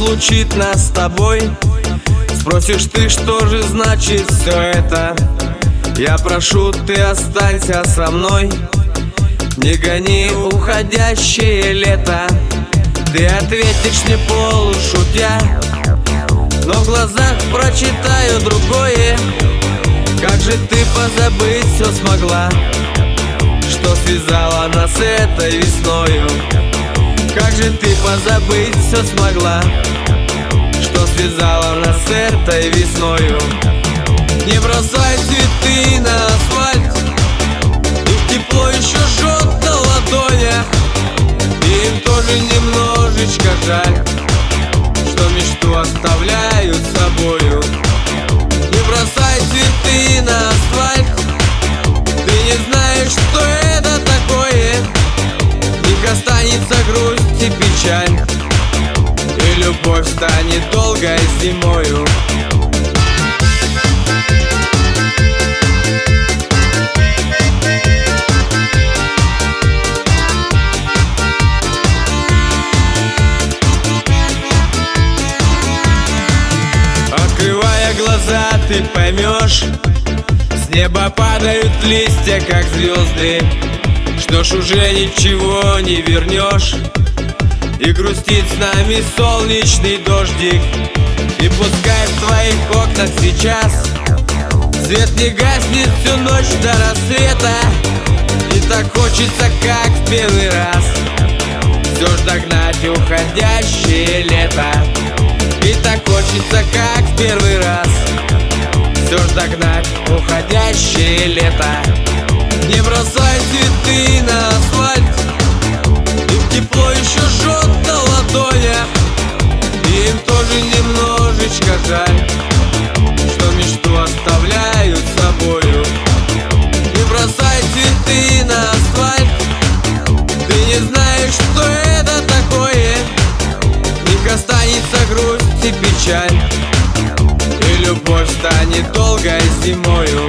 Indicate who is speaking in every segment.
Speaker 1: разлучит нас с тобой. Спросишь ты, что же значит все это? Я прошу, ты останься со мной. Не гони уходящее лето. Ты ответишь мне полушутя, но в глазах прочитаю другое. Как же ты позабыть все смогла, что связала нас этой весною? Как же ты позабыть все смогла, что связала нас этой весною? Не бросай цветы на асфальт, их тепло еще жжет на ладонях. И им тоже немножечко жаль, что мечту оставляют с собою. Не бросай цветы на асфальт, ты не знаешь, что это такое. В них останется грусть и печаль, и любовь станет долгой зимою. Открывая глаза, ты поймешь, с неба падают листья, как звезды. Что ж, уже ничего не вернешь, и грустит с нами солнечный дождик. И пускай в твоих окнах сейчас свет не гаснет всю ночь до рассвета, и так хочется, как в первый раз, все ж догнать уходящее лето. И так хочется, как в первый раз, все ж догнать уходящее лето. Не бросай цветы на асфальт, их тепло еще жжет на ладонях. И им тоже немножечко жаль, что мечту оставляют с собою. Не бросай цветы на асфальт, ты не знаешь, что это такое. В них останется грусть и печаль, и любовь станет долгой зимою.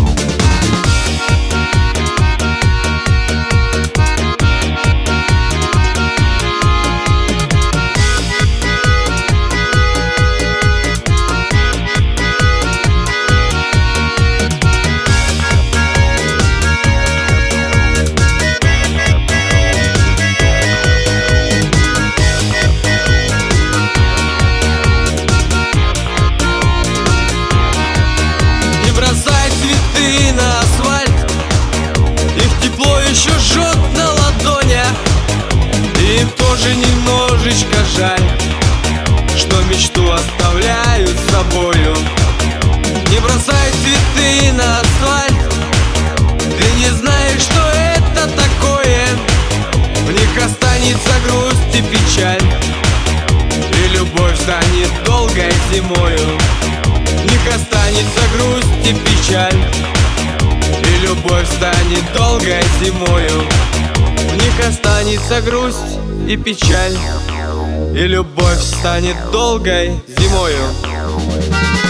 Speaker 1: Бросай цветы на асфальт, их тепло еще жжет на ладонях. И им тоже немножечко жаль, что мечту оставляют с собою. Не бросай цветы на асфальт, ты не знаешь, что это такое. В них останется грусть и печаль, и любовь станет долгой зимою. В них останется грусть и печаль, и любовь станет долгой зимою. В них останется грусть и печаль, и любовь станет долгой зимою.